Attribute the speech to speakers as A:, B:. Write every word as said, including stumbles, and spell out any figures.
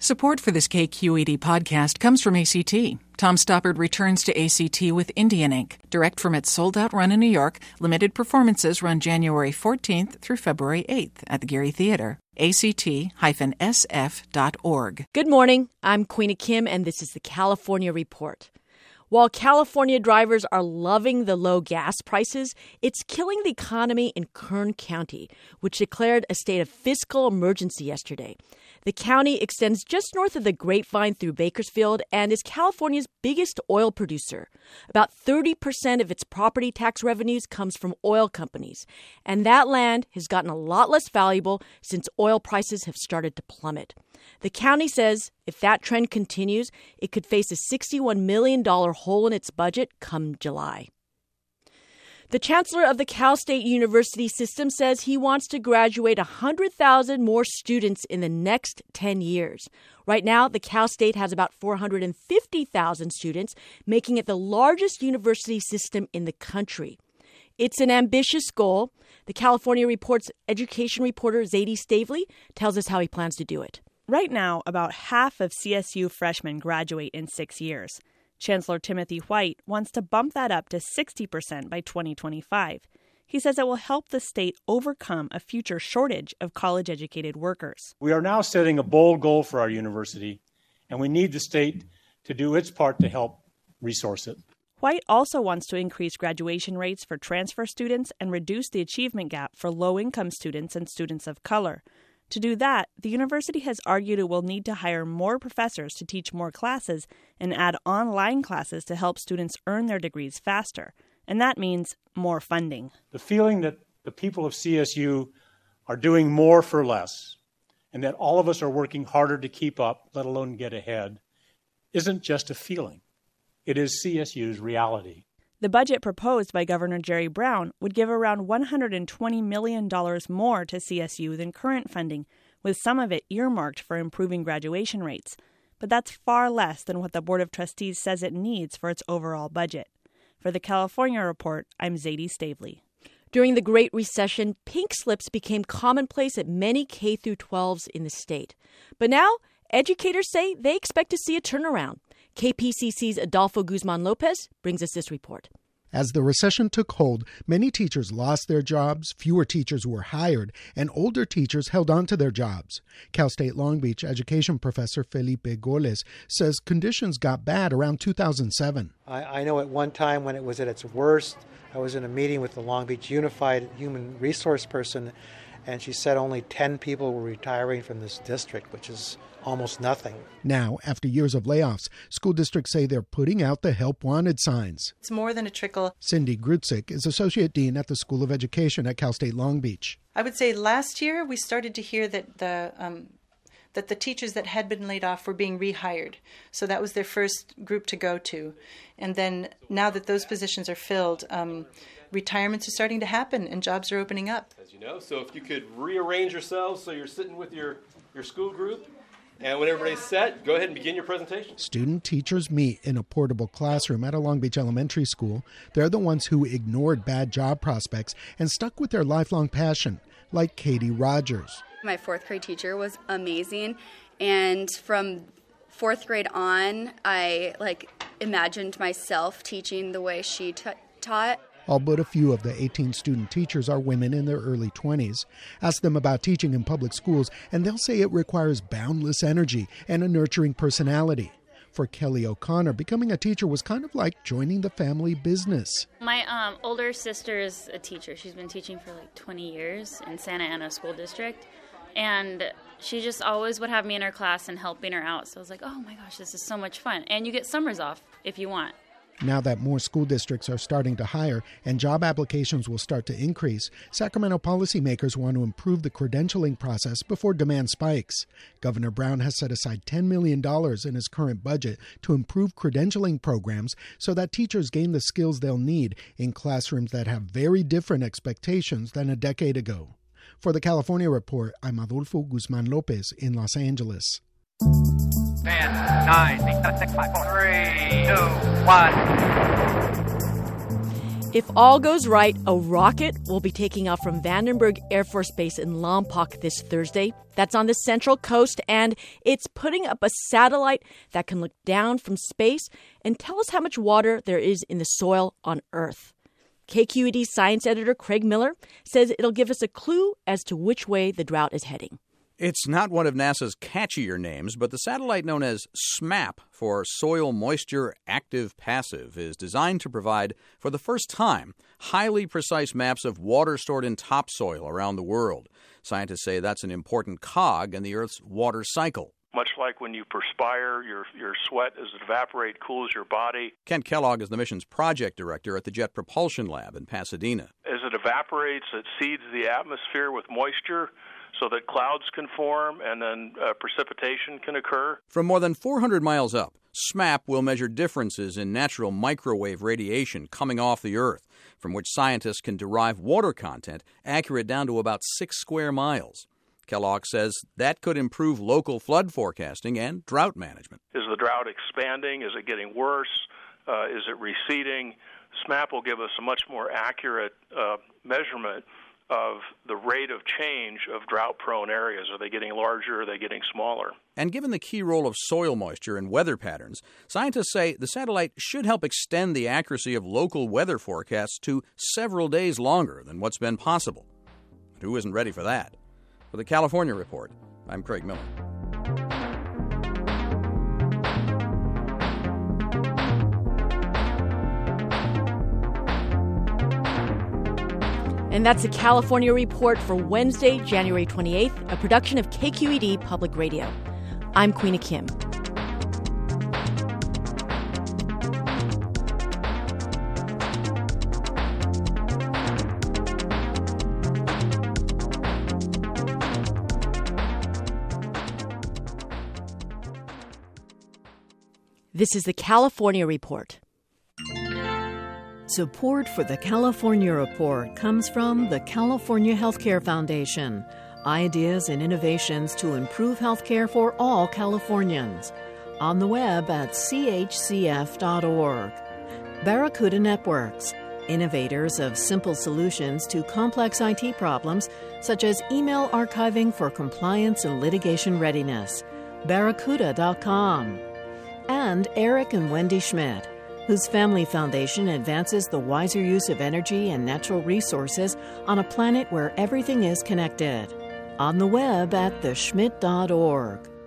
A: Support for this K Q E D podcast comes from A C T. Tom Stoppard returns to A C T with Indian Ink. Direct from its sold-out run in New York, limited performances run January fourteenth through February eighth at the Geary Theater. A C T S F dot org.
B: Good morning. I'm Queena Kim, and this is the California Report. While California drivers are loving the low gas prices, it's killing the economy in Kern County, which declared a state of fiscal emergency yesterday. The county extends just north of the Grapevine through Bakersfield and is California's biggest oil producer. About thirty percent of its property tax revenues comes from oil companies, and that land has gotten a lot less valuable since oil prices have started to plummet. The county says if that trend continues, it could face a sixty-one million dollars hole in its budget come July. The chancellor of the Cal State University system says he wants to graduate one hundred thousand more students in the next ten years. Right now, the Cal State has about four hundred fifty thousand students, making it the largest university system in the country. It's an ambitious goal. The California Report's education reporter Zadie Stavely tells us how he plans to do it.
C: Right now, about half of C S U freshmen graduate in six years. Chancellor Timothy White wants to bump that up to sixty percent by twenty twenty-five. He says it will help the state overcome a future shortage of college-educated workers.
D: We are now setting a bold goal for our university, and we need the state to do its part to help resource it.
C: White also wants to increase graduation rates for transfer students and reduce the achievement gap for low-income students and students of color. To do that, the university has argued it will need to hire more professors to teach more classes and add online classes to help students earn their degrees faster. And that means more funding.
D: The feeling that the people of C S U are doing more for less, and that all of us are working harder to keep up, let alone get ahead, isn't just a feeling. It is C S U's reality.
C: The budget proposed by Governor Jerry Brown would give around one hundred twenty million dollars more to C S U than current funding, with some of it earmarked for improving graduation rates. But that's far less than what the Board of Trustees says it needs for its overall budget. For the California Report, I'm Zadie Stavely.
B: During the Great Recession, pink slips became commonplace at many K through twelves in the state. But now, educators say they expect to see a turnaround. K P C C's Adolfo Guzman-Lopez brings us this report.
E: As the recession took hold, many teachers lost their jobs, fewer teachers were hired, and older teachers held on to their jobs. Cal State Long Beach education professor Felipe Goles says conditions got bad around two thousand seven.
F: I, I know at one time when it was at its worst, I was in a meeting with the Long Beach Unified Human Resource person, and she said only ten people were retiring from this district, which is almost nothing.
E: Now, after years of layoffs, school districts say they're putting out the help wanted signs.
G: It's more than a trickle.
E: Cindy Grutzik is Associate Dean at the School of Education at Cal State Long Beach.
G: I would say last year we started to hear that the um, that the teachers that had been laid off were being rehired. So that was their first group to go to. And then now that those positions are filled, um, retirements are starting to happen and jobs are opening up.
H: As you know, so if you could rearrange yourselves so you're sitting with your, your school group, and when everybody's set, go ahead and begin your presentation.
E: Student teachers meet in a portable classroom at a Long Beach elementary school. They're the ones who ignored bad job prospects and stuck with their lifelong passion, like Katie Rogers.
I: My fourth grade teacher was amazing, and from fourth grade on, I like imagined myself teaching the way she t- taught.
E: All but a few of the eighteen student teachers are women in their early twenties. Ask them about teaching in public schools, and they'll say it requires boundless energy and a nurturing personality. For Kelly O'Connor, becoming a teacher was kind of like joining the family business.
J: My um, older sister is a teacher. She's been teaching for like twenty years in Santa Ana School District. And she just always would have me in her class and helping her out. So I was like, oh my gosh, this is so much fun. And you get summers off if you want.
E: Now that more school districts are starting to hire and job applications will start to increase, Sacramento policymakers want to improve the credentialing process before demand spikes. Governor Brown has set aside ten million dollars in his current budget to improve credentialing programs so that teachers gain the skills they'll need in classrooms that have very different expectations than a decade ago. For the California Report, I'm Adolfo Guzman-Lopez in Los Angeles.
K: ten, nine, six, five, four, three, two, one.
B: If all goes right, a rocket will be taking off from Vandenberg Air Force Base in Lompoc this Thursday. That's on the Central Coast, and it's putting up a satellite that can look down from space and tell us how much water there is in the soil on Earth. K Q E D science editor Craig Miller says it'll give us a clue as to which way the drought is heading.
L: It's not one of NASA's catchier names, but the satellite known as SMAP, for Soil Moisture Active Passive, is designed to provide, for the first time, highly precise maps of water stored in topsoil around the world. Scientists say that's an important cog in the Earth's water cycle.
M: Much like when you perspire, your your sweat as it evaporates cools your body.
L: Kent Kellogg is the mission's project director at the Jet Propulsion Lab in Pasadena.
M: As it evaporates, it seeds the atmosphere with moisture so that clouds can form and then uh, precipitation can occur.
L: From more than four hundred miles up, SMAP will measure differences in natural microwave radiation coming off the Earth, from which scientists can derive water content accurate down to about six square miles. Kellogg says that could improve local flood forecasting and drought management.
M: Is the drought expanding? Is it getting worse? Uh, is it receding? SMAP will give us a much more accurate uh, measurement of the rate of change of drought-prone areas. Are they getting larger? Are they getting smaller?
L: And given the key role of soil moisture in weather patterns, scientists say the satellite should help extend the accuracy of local weather forecasts to several days longer than what's been possible. But who isn't ready for that? For the California Report, I'm Craig Miller.
B: And that's the California Report for Wednesday, January twenty-eighth, a production of K Q E D Public Radio. I'm Queena Kim. This is the California Report.
N: Support for the California Report comes from the California Healthcare Foundation. Ideas and innovations to improve healthcare for all Californians. On the web at c h c f dot org. Barracuda Networks, innovators of simple solutions to complex I T problems such as email archiving for compliance and litigation readiness. barracuda dot com. And Eric and Wendy Schmidt, whose family foundation advances the wiser use of energy and natural resources on a planet where everything is connected. On the web at the schmidt dot org.